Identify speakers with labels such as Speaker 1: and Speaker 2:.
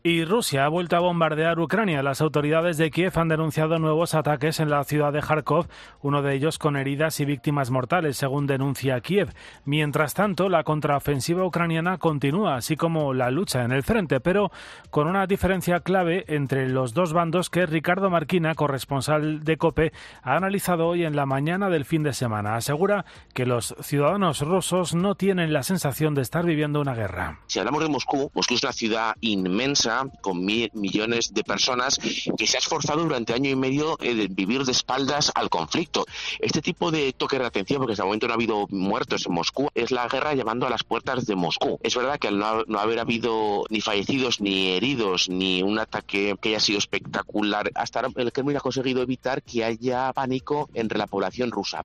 Speaker 1: Y Rusia ha vuelto a bombardear Ucrania. Las autoridades de Kiev han denunciado nuevos ataques en la ciudad de Kharkov, uno de ellos con heridas y víctimas mortales, según denuncia Kiev. Mientras tanto, la contraofensiva ucraniana continúa, así como la lucha en el frente, pero con una diferencia clave entre los dos bandos que Ricardo Marquina, corresponsal de COPE, ha analizado hoy en la mañana del fin de semana. Asegura que los ciudadanos rusos no tienen la sensación de estar viviendo una guerra.
Speaker 2: Si hablamos de Moscú, Moscú es una ciudad inmensa, con millones de personas, que se ha esforzado durante año y medio en vivir de espaldas al conflicto. Este tipo de toque de atención, porque hasta el momento no ha habido muertos en Moscú, es la guerra llamando a las puertas de Moscú. Es verdad que al no haber habido ni fallecidos, ni heridos, ni un ataque que haya sido espectacular, hasta ahora el Kremlin ha conseguido evitar que haya pánico entre la población rusa.